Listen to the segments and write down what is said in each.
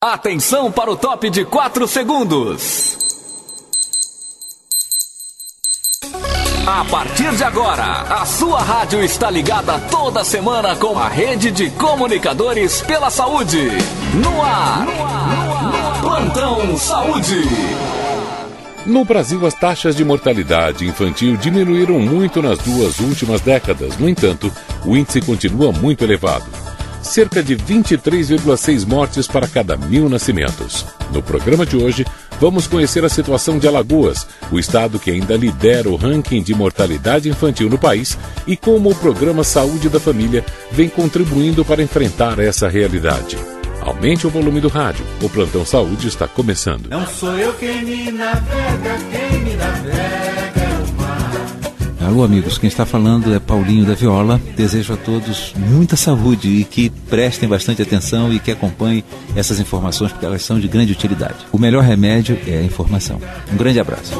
Atenção para o top de 4 segundos. A partir de agora, a sua rádio está ligada toda semana com a rede de comunicadores pela saúde. No ar. Plantão Saúde. No Brasil, as taxas de mortalidade infantil diminuíram muito nas 2 últimas décadas. No entanto, o índice continua muito elevado. Cerca de 23,6 mortes para cada 1.000 nascimentos. No programa de hoje, vamos conhecer a situação de Alagoas, o estado que ainda lidera o ranking de mortalidade infantil no país, e como o programa Saúde da Família vem contribuindo para enfrentar essa realidade. Aumente o volume do rádio. O Plantão Saúde está começando. Não sou eu quem me navega, quem me navega é o mar. Alô, amigos, quem está falando é Paulinho da Viola. Desejo a todos muita saúde e que prestem bastante atenção e que acompanhem essas informações, porque elas são de grande utilidade. O melhor remédio é a informação. Um grande abraço.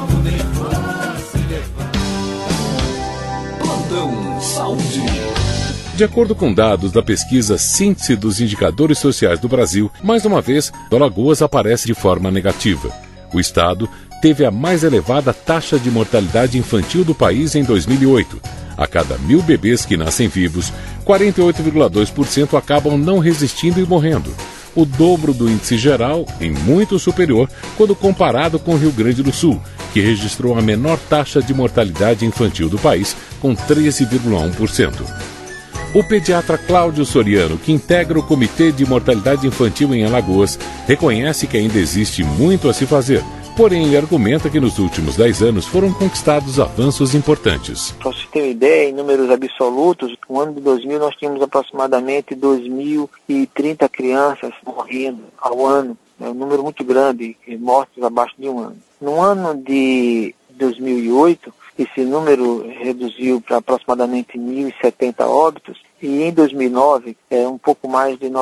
Plantão Saúde. De acordo com dados da pesquisa Síntese dos Indicadores Sociais do Brasil, mais uma vez, Alagoas aparece de forma negativa. O estado teve a mais elevada taxa de mortalidade infantil do país em 2008. A cada 1.000 bebês que nascem vivos, 48,2% acabam não resistindo e morrendo. O dobro do índice geral e muito superior quando comparado com o Rio Grande do Sul, que registrou a menor taxa de mortalidade infantil do país, com 13,1%. O pediatra Cláudio Soriano, que integra o Comitê de Mortalidade Infantil em Alagoas, reconhece que ainda existe muito a se fazer. Porém, ele argumenta que nos últimos 10 anos foram conquistados avanços importantes. Para você ter uma ideia, em números absolutos, no ano de 2000 nós tínhamos aproximadamente 2.030 crianças morrendo ao ano. É um número muito grande, mortes abaixo de um ano. No ano de 2008, esse número reduziu para aproximadamente 1.070 óbitos e em 2009 é um pouco mais de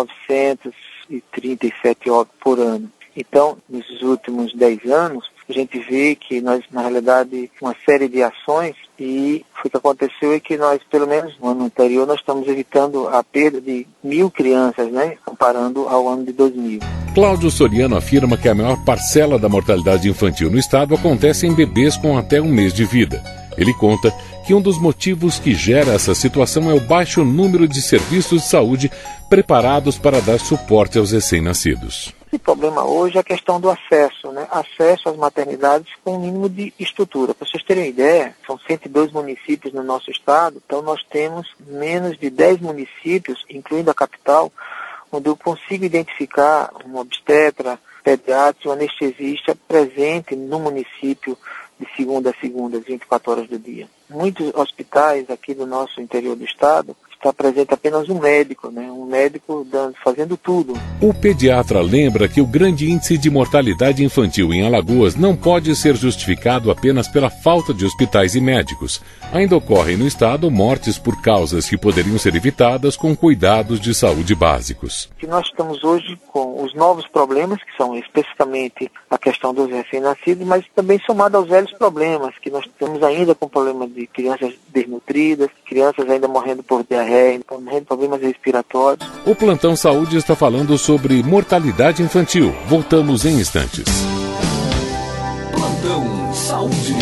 937 óbitos por ano. Então, nesses últimos 10 anos, a gente vê que nós, na realidade, uma série de ações e o que aconteceu é que nós, pelo menos no ano anterior, nós estamos evitando a perda de 1.000 crianças, né, comparando ao ano de 2000. Cláudio Soriano afirma que a maior parcela da mortalidade infantil no estado acontece em bebês com até 1 mês de vida. Ele conta que um dos motivos que gera essa situação é o baixo número de serviços de saúde preparados para dar suporte aos recém-nascidos. O problema hoje é a questão do acesso, né? Acesso às maternidades com um mínimo de estrutura. Para vocês terem ideia, são 102 municípios no nosso estado, então nós temos menos de 10 municípios, incluindo a capital, onde eu consigo identificar um obstetra, pediatra, um anestesista presente no município de segunda a segunda, 24 horas do dia. Muitos hospitais aqui do nosso interior do estado está presente apenas um médico, né? Um médico fazendo tudo. O pediatra lembra que o grande índice de mortalidade infantil em Alagoas não pode ser justificado apenas pela falta de hospitais e médicos. Ainda ocorrem no estado mortes por causas que poderiam ser evitadas com cuidados de saúde básicos. Que nós estamos hoje com os novos problemas, que são especificamente a questão dos recém-nascidos, mas também somado aos velhos problemas, que nós temos ainda com problema de crianças desnutridas, crianças ainda morrendo por diarreia, morrendo por problemas respiratórios. O Plantão Saúde está falando sobre mortalidade infantil. Voltamos em instantes. Plantão Saúde.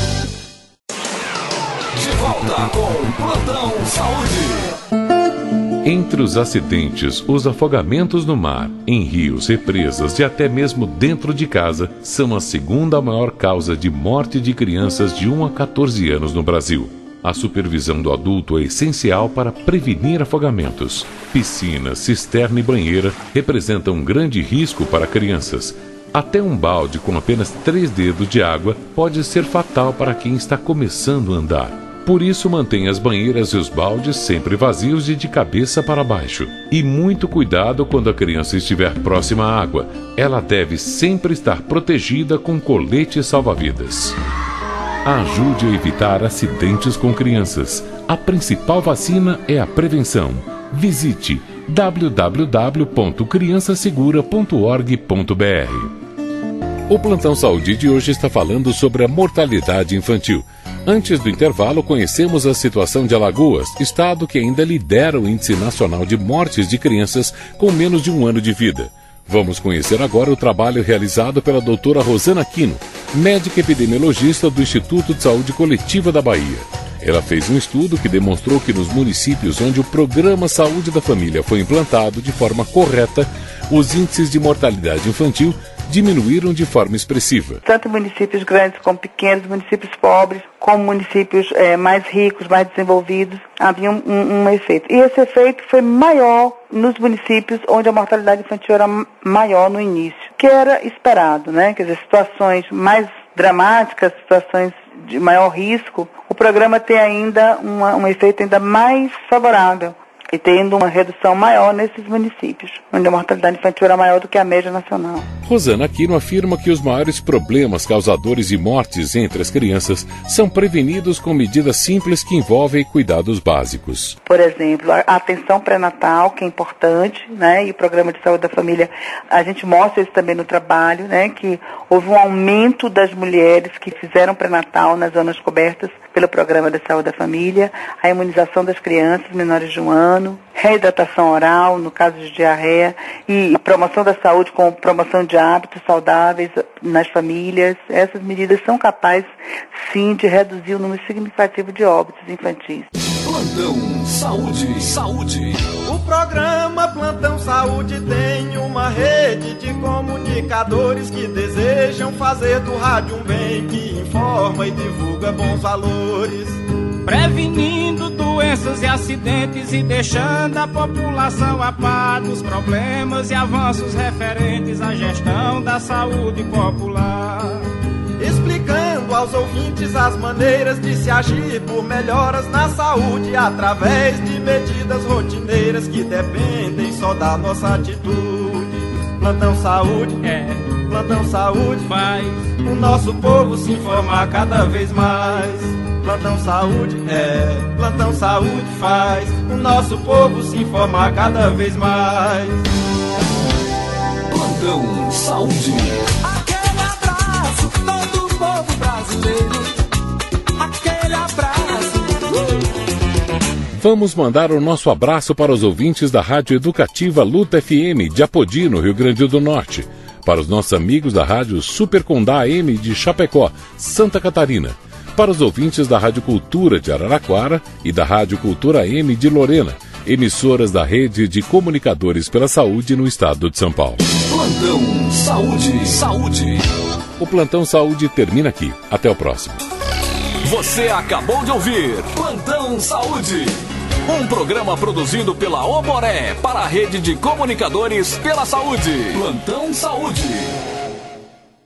De volta com o Plantão Saúde. Entre os acidentes, os afogamentos no mar, em rios, represas e até mesmo dentro de casa são a segunda maior causa de morte de crianças de 1 a 14 anos no Brasil. A supervisão do adulto é essencial para prevenir afogamentos. Piscina, cisterna e banheira representam um grande risco para crianças. Até um balde com apenas 3 dedos de água pode ser fatal para quem está começando a andar. Por isso, mantenha as banheiras e os baldes sempre vazios e de cabeça para baixo. E muito cuidado quando a criança estiver próxima à água. Ela deve sempre estar protegida com colete salva-vidas. Ajude a evitar acidentes com crianças. A principal vacina é a prevenção. Visite www.criançasegura.org.br. O Plantão Saúde de hoje está falando sobre a mortalidade infantil. Antes do intervalo, conhecemos a situação de Alagoas, estado que ainda lidera o Índice Nacional de Mortes de Crianças com menos de 1 ano de vida. Vamos conhecer agora o trabalho realizado pela doutora Rosana Aquino, médica epidemiologista do Instituto de Saúde Coletiva da Bahia. Ela fez um estudo que demonstrou que nos municípios onde o Programa Saúde da Família foi implantado de forma correta, os índices de mortalidade infantil diminuíram de forma expressiva. Tanto municípios grandes como pequenos, municípios pobres, como municípios mais ricos, mais desenvolvidos, havia um efeito. E esse efeito foi maior nos municípios onde a mortalidade infantil era maior no início, que era esperado, né? Quer dizer, situações mais dramáticas, situações de maior risco, o programa tem ainda um efeito ainda mais favorável. E tendo uma redução maior nesses municípios, onde a mortalidade infantil era maior do que a média nacional. Rosana Aquino afirma que os maiores problemas causadores de mortes entre as crianças são prevenidos com medidas simples que envolvem cuidados básicos. Por exemplo, a atenção pré-natal, que é importante, né? E o Programa de Saúde da Família, a gente mostra isso também no trabalho, né? Que houve um aumento das mulheres que fizeram pré-natal nas zonas cobertas pelo Programa de Saúde da Família, a imunização das crianças menores de 1 ano, reidratação oral, no caso de diarreia, e promoção da saúde com promoção de hábitos saudáveis nas famílias. Essas medidas são capazes, sim, de reduzir o número significativo de óbitos infantis. Plantão Saúde. Saúde. O programa Plantão Saúde tem uma rede de comunicadores que desejam fazer do rádio um bem que informa e divulga bons valores, prevenindo doenças e acidentes e deixando a população a par dos problemas e avanços referentes à gestão da saúde popular, explicando aos ouvintes as maneiras de se agir por melhoras na saúde através de medidas rotineiras que dependem só da nossa atitude. Plantão Saúde, Plantão Saúde faz o nosso povo se informar cada vez mais. Plantão Saúde, Plantão Saúde faz o nosso povo se informar cada vez mais. Plantão Saúde. Aquele abraço, todo o povo brasileiro. Aquele abraço. Vamos mandar o nosso abraço para os ouvintes da Rádio Educativa Luta FM de Apodi, no Rio Grande do Norte, para os nossos amigos da Rádio Super Condá AM de Chapecó, Santa Catarina, para os ouvintes da Rádio Cultura de Araraquara e da Rádio Cultura AM de Lorena, emissoras da Rede de Comunicadores pela Saúde no estado de São Paulo. Plantão Saúde. Saúde. O Plantão Saúde termina aqui. Até o próximo. Você acabou de ouvir Plantão Saúde. Um programa produzido pela Oboré para a Rede de Comunicadores pela Saúde. Plantão Saúde.